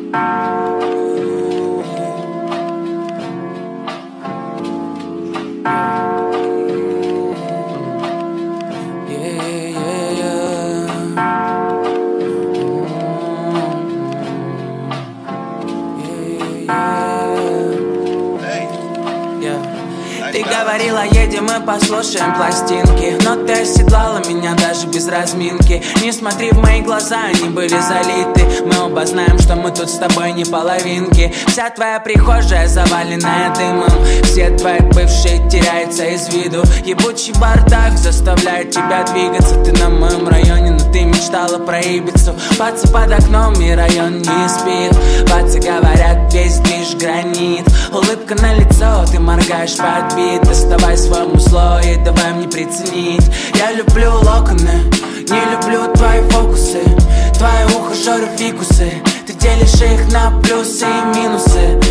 Ты говорила, едем мы послушаем пластинки, но ты оседлала меня даже без разминки. Не смотри в мои глаза, они были залиты. Мы оба знаем, что мы тут с тобой не половинки. Вся твоя прихожая заваленная дымом, все твои бывшие теряются из виду. Ебучий бардак заставляет тебя двигаться. Ты на моем районе, но ты мечтала про Ибицу. Пацы под окном и район не спит. Пацы говорят, весь движ гранит. Улыбка на лицо, ты моргаешь под бит. Доставай свой музло и давай мне приценить. Я люблю локоны, не люблю твои фокусы. Твои ухажеры фикусы, ты делишь их на плюсы и минусы.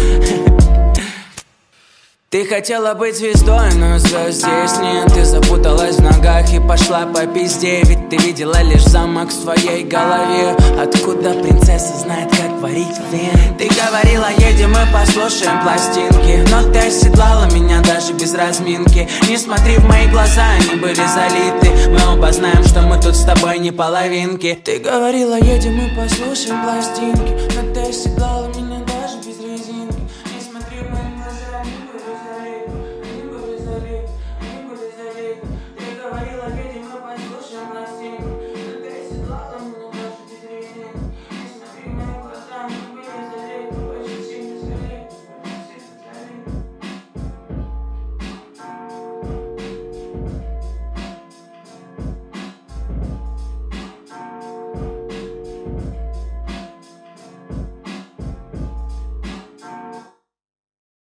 Ты хотела быть звездой, но звезд здесь нет. Ты запуталась в ногах и пошла по пизде. Ведь ты видела лишь замок в своей голове. Откуда принцесса знает, как варить фен? Ты говорила, едем мы послушаем пластинки, но ты оседлала меня даже без разминки. Не смотри в мои глаза, они были залиты. Мы оба знаем, что мы тут с тобой не половинки. Ты говорила, едем мы послушаем пластинки, но ты оседлала